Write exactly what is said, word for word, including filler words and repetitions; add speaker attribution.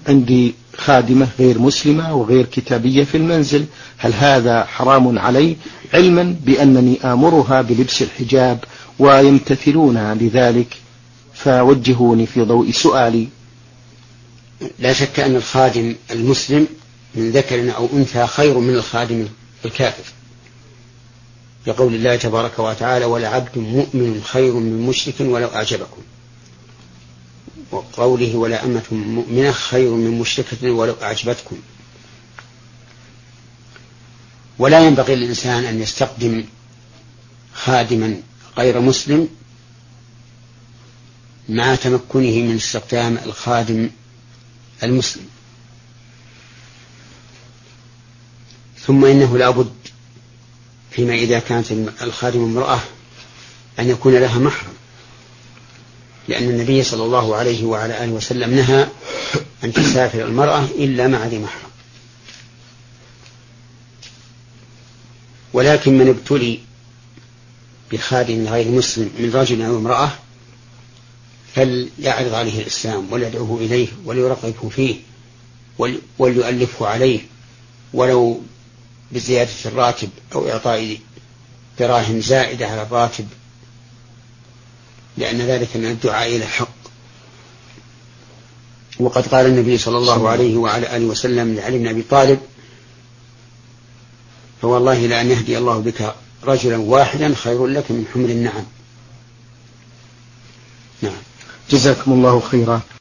Speaker 1: عندي خادمة غير مسلمة وغير كتابية في المنزل، هل هذا حرام علي، علما بأنني آمرها بلبس الحجاب ويمتثلون لذلك؟ فوجهوني في ضوء سؤالي.
Speaker 2: لا شك أن الخادم المسلم من ذكر أو أنثى خير من الخادم الكافر، لقول الله تبارك وتعالى: ولعبد مؤمن خير من مشرك ولو أعجبكم، وقوله: ولا أمة مؤمنة خير من مشركة ولو أعجبتكم. ولا ينبغي للإنسان أن يستخدم خادما غير مسلم مع تمكنه من استخدام الخادم المسلم. ثم إنه لا بد فيما إذا كانت الخادم امرأة أن يكون لها محرم، لأن النبي صلى الله عليه وعلى آله وسلم نهى أن تسافر المرأة إلا مع ذي محرم. ولكن من ابتلي بخادم غير مسلم من رجل أو امرأة فليعرض عليه الإسلام وليدعوه إليه وليرغبه فيه وليؤلفه عليه، ولو بزيادة الراتب أو إعطاء دراهم زائدة على الراتب، لأن ذلك من الدعاء إلى الحق. وقد قال النبي صلى الله عليه وعلى آله وسلم لعلي بن أبي طالب: فوالله لأن يهدي الله بك رجلا واحدا خير لك من حمر النعم. نعم.
Speaker 1: جزاكم الله خيرا.